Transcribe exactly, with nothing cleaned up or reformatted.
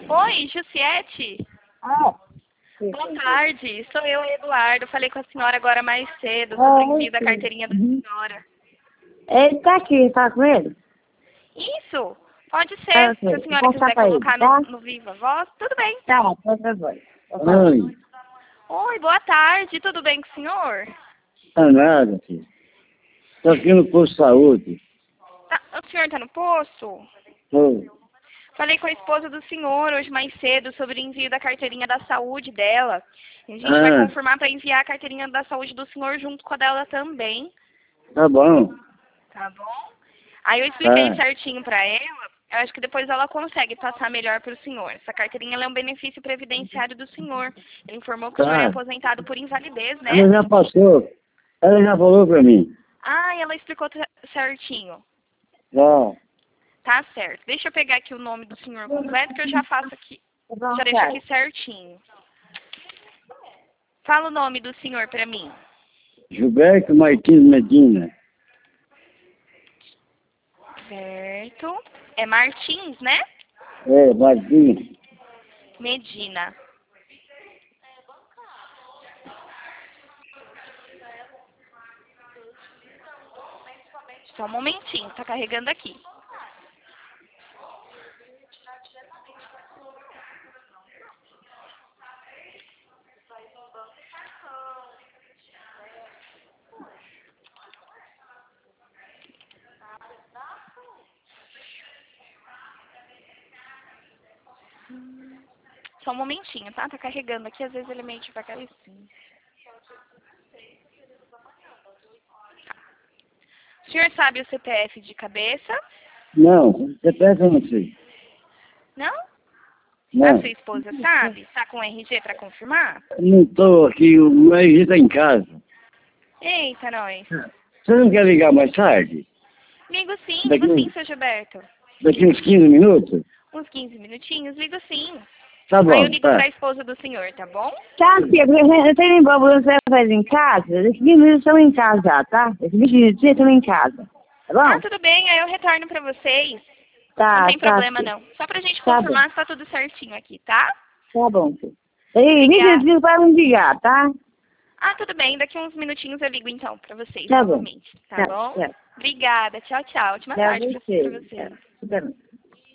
Oi, Jussiette? Ah, sim. Boa tarde, sou eu, Eduardo. Falei com a senhora agora mais cedo sobre o envio da carteirinha da Uhum. senhora. Ele tá aqui, fala com ele? Isso, pode Ah, ser. Se a ok. senhora Vou passar quiser pra ele, colocar no, tá? no Viva Voz, tudo bem. Tá, por favor. Oi, Oi, boa tarde, tudo bem com o senhor? tá nada, filho. Tô aqui no posto de saúde. Tá, o senhor está no posto? Tô. Falei com a esposa do senhor hoje mais cedo sobre o envio da carteirinha da saúde dela. E a gente vai Ah, confirmar para enviar a carteirinha da saúde do senhor junto com a dela também. tá bom. Tá bom? Aí eu expliquei Tá. certinho pra ela, eu acho que depois ela consegue passar melhor pro senhor. Essa carteirinha ela é um benefício previdenciário do senhor. Ele informou que o senhor é Tá. aposentado por invalidez, né? Ela já passou. Ela já falou pra mim. Ah, e ela explicou tra- certinho. Já. Tá certo. Deixa eu pegar aqui o nome do senhor completo que eu já faço aqui. Já deixo aqui certinho. Fala o nome do senhor pra mim. Gilberto Martins Medina. Certo. É Martins, né? É, Martins. Medina. Só um momentinho, tá carregando aqui. Só um momentinho, tá? Tá carregando aqui, às vezes ele é meio devagarzinho. O senhor sabe o C P F de cabeça? Não, você pensa eu não sei. Não? A Não. sua esposa sabe? Tá com o R G pra confirmar? Não tô aqui, o R G tá em casa. Eita, nós. Você não quer ligar mais tarde? Ligo sim, Daqui, ligo sim, seu Gilberto. daqui uns quinze minutos? Uns quinze minutinhos, ligo sim. Tá Aí eu bom, ligo tá. pra esposa do senhor, tá bom? Tá, filho, eu tenho embora você faz em casa. Esses minutos estão em casa já, tá? Esses minutos estão em casa. Tá Ah, bom? tudo bem, aí eu retorno pra vocês. Tá, Não tem tá, problema filho. não. Só pra gente Tá confirmar bom. se tá tudo certinho aqui, tá? Tá bom, filho. Ei, vinte Obrigada. minutinhos para me ligar, tá? Ah, tudo bem, daqui uns minutinhos eu ligo então pra vocês Tá bom. novamente, tá Tá, bom? tá. Obrigada, tchau, tchau. Ótima Pra tarde pra, pra você. vocês. Tá. Tá bom.